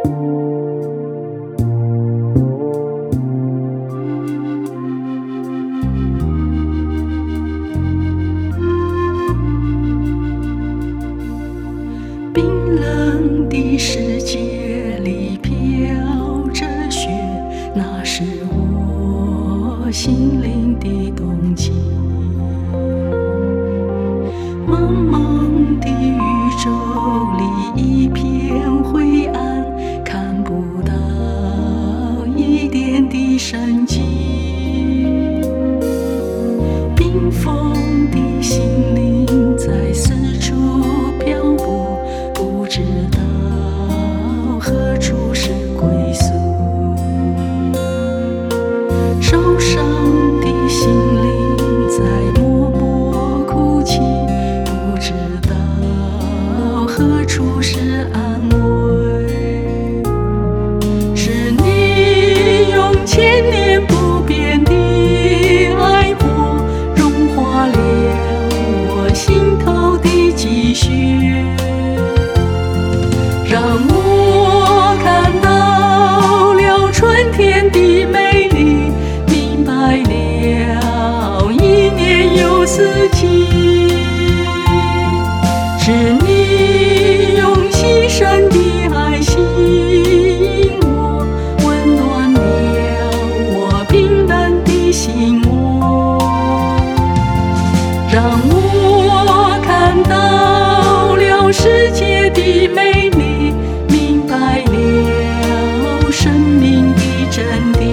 冰冷的世界里飘着雪，那是我心灵的冬季。茫茫的宇宙里一片灰暗，看不到一点的生机。冰封的心灵在四处漂泊，不知道何处是归宿。受伤的心灵在默默哭泣，不知道何处是安慰。是你用千年不变的爱火，融化了我心头的积雪，让我看到了春天的美丽，明白了一年有四季。是你用牺牲的爱吸引我，温暖了我冰冷的心窝，让我看到了世界的美丽，明白了生命的真谛。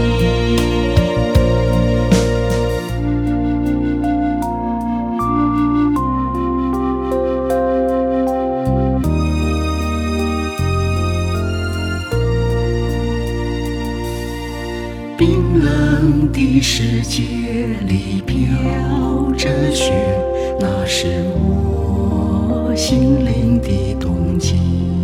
冰冷的世界里飘着雪，那是我心灵的冬季。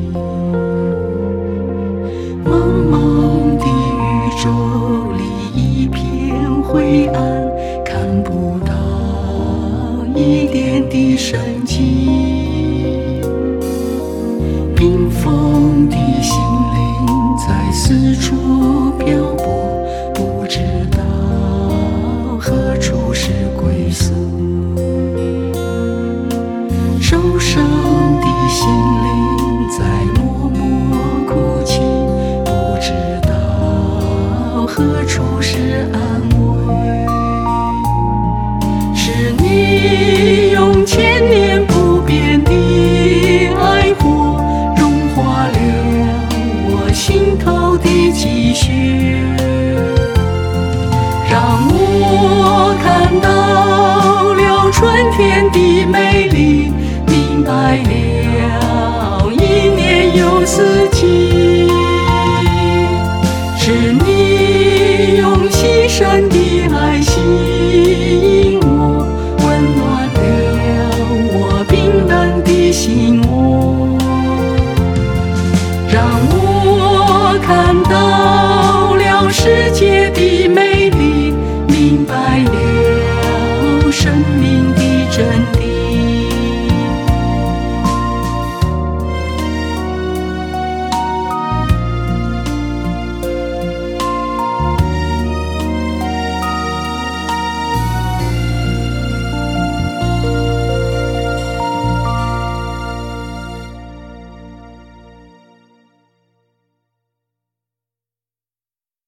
茫茫的宇宙里一片灰暗，看不到一点的生机。冰封的心灵在四处漂泊，不知道何处是归宿。受伤的心灵在默默哭泣，不知道何处是安慰。是你用千年不变的爱火，融化了我心头的积雪，让我看到了春天的美丽，明白了一年有四季。是你用牺牲的爱